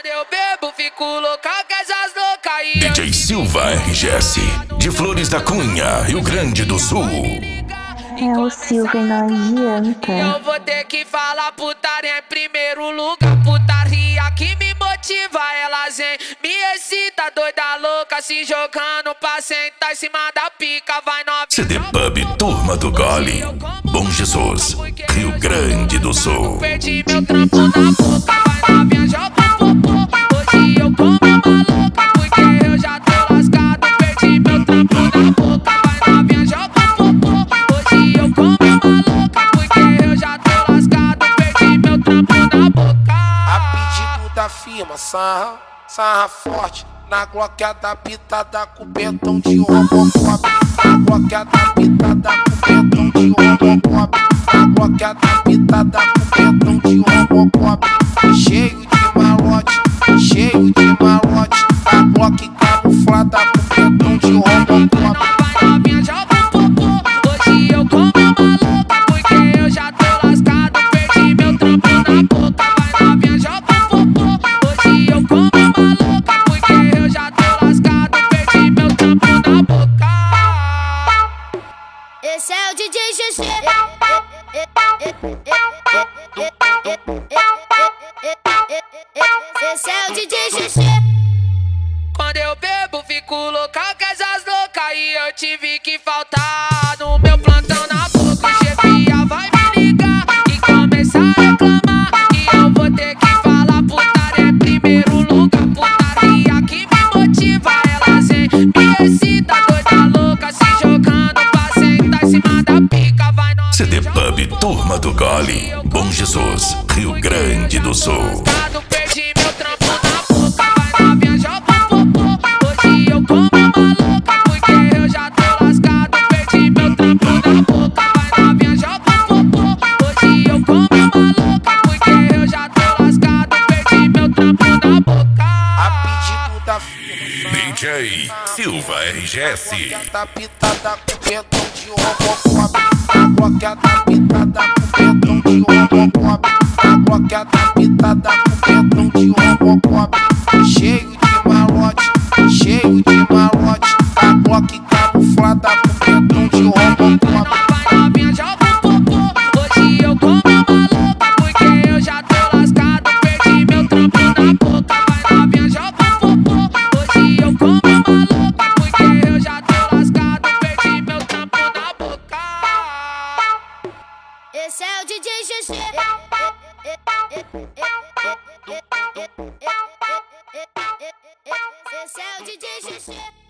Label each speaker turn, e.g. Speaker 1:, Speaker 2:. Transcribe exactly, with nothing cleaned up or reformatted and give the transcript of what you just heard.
Speaker 1: Quando eu bebo, fico louca, que essas loucas aí.
Speaker 2: D J Silva R G S, de Flores da Cunha, Rio Grande do Sul.
Speaker 3: É o Silva e não adianta.
Speaker 1: Eu vou ter que falar putaria em primeiro lugar. Putaria que me motiva, elas vem, me excita, doida louca, se jogando pra sentar em cima da pica. Vai novinha.
Speaker 2: C D Pub Turma do Gole, Bom Jesus, Rio Grande do Sul.
Speaker 1: Perdi meu trampo na boca, vai novinha, joga popô. Hoje eu como uma louca, porque eu já tô lascado. Perdi meu trampo na boca, vai novinha, joga popô. Hoje eu como uma louca, porque eu já tô lascado. Perdi meu trampo na boca.
Speaker 4: A pedido da firma, sarra, sarra forte. Na gloqueada pitada com pentão de Robocop. Na gloqueada pitada com pentão de Robocop. Na gloqueada pitada com pentão de Robocop. Cheio de malote, cheio de malote. Na glock camuflada com pentão de Robocop.
Speaker 1: Vai novinha, joga popô. Hoje eu como uma louca, porque eu já tô lascado. Perdi meu trampo na boca. Vai novinha, joga popô. Hoje eu como uma louca, porque eu já tô lascado. Perdi meu trampo na boca.
Speaker 5: Esse é o D J G G. Esse é o D J G G.
Speaker 1: Quando eu bebo, fico louca, que essas loucas aí. Eu tive que faltar no meu plantão na boca. O chefia vai me ligar e começar a reclamar. E eu vou ter que falar putaria em primeiro lugar. Putaria que me motiva, elas vem, me excita, doida louca, se jogando pra sentar em cima da pica. Vai novinha,
Speaker 2: C D Pub Turma do Gole, Bom Jesus, Rio Grande do Sul.
Speaker 1: perdi meu trampo na boca. Vai novinha, joga popô. Hoje eu como uma louca, porque eu já tô lascado. Perdi meu trampo na boca. Vai novinha, joga popô. Hoje eu como uma louca, porque eu já tô lascado. Perdi meu trampo na boca.
Speaker 4: A pedido da firma,
Speaker 2: D J Silva R G S.
Speaker 4: gloqueada pitada com pentão de Robocop. Na gloqueada pitada com pentão de Robocop. Na gloqueada pitada com pentão de Robocop. Cheio de malote, cheio de malote. Na glock camuflada com pentão de Robocop.
Speaker 1: Vai novinha, joga popô. Hoje eu como uma louca, porque eu já tô lascado. Perdi meu trampo na boca. Vai novinha, joga popô. Hoje eu como uma louca, porque eu já tô lascado. Perdi meu trampo na boca.
Speaker 5: Esse é o D J G G. Esse é o D J G G.